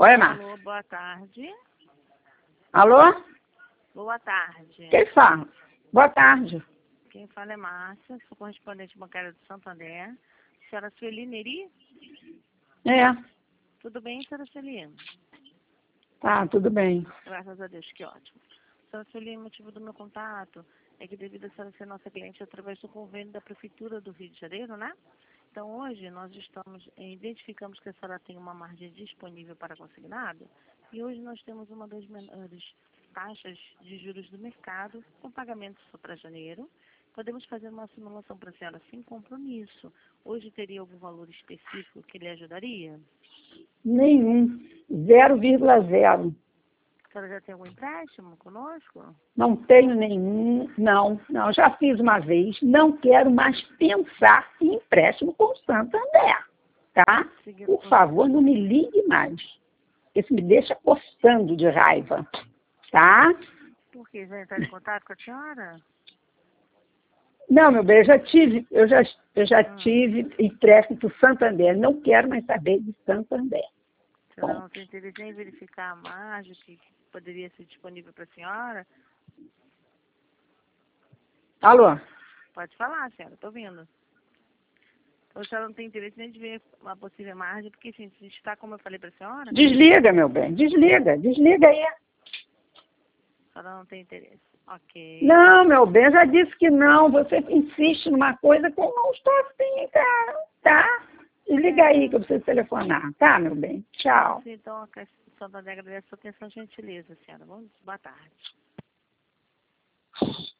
Oi, Márcia. Alô, boa tarde. Alô? Boa tarde. Quem fala? Boa tarde. Quem fala é Márcia, sou correspondente bancária do Santander. Senhora Sueli Neri? É, Tudo bem, senhora Sueli? tá, tudo bem. Graças a Deus, que ótimo. Senhora Sueli, o motivo do meu contato é que devido a senhora ser nossa cliente através do convênio da Prefeitura do Rio de Janeiro, né? Então, hoje, nós identificamos que a senhora tem uma margem disponível para consignado e hoje nós temos uma das menores taxas de juros do mercado com pagamento só para janeiro. Podemos fazer uma simulação para a senhora sem compromisso. Hoje teria algum valor específico que lhe ajudaria? Nenhum. 0,0. A senhora já tem algum empréstimo conosco? Não tenho nenhum. Não. Já fiz uma vez. Não quero mais pensar em empréstimo com o Santander. Tá? Por favor, não me ligue mais. Isso me deixa coçando de raiva. Tá? Por quê? Já entraram em contato com a senhora? Não, meu bem, eu já tive empréstimo para o Santander. Não quero mais saber de Santander. A senhora não tem interesse em verificar a margem que poderia ser disponível para a senhora? Alô? Pode falar, senhora, estou ouvindo. Ou a senhora não tem interesse nem de ver uma possível margem, porque, assim, se está, como eu falei para a senhora, Desliga, meu bem. Desliga aí. a senhora não tem interesse. Ok. Não, meu bem, eu já disse que não. Você insiste numa coisa que eu não estou afim, cara. Tá? Desliga aí que eu preciso telefonar. Tá, meu bem? Tchau. Então, a Santander agradece a sua atenção e gentileza, senhora. Boa tarde.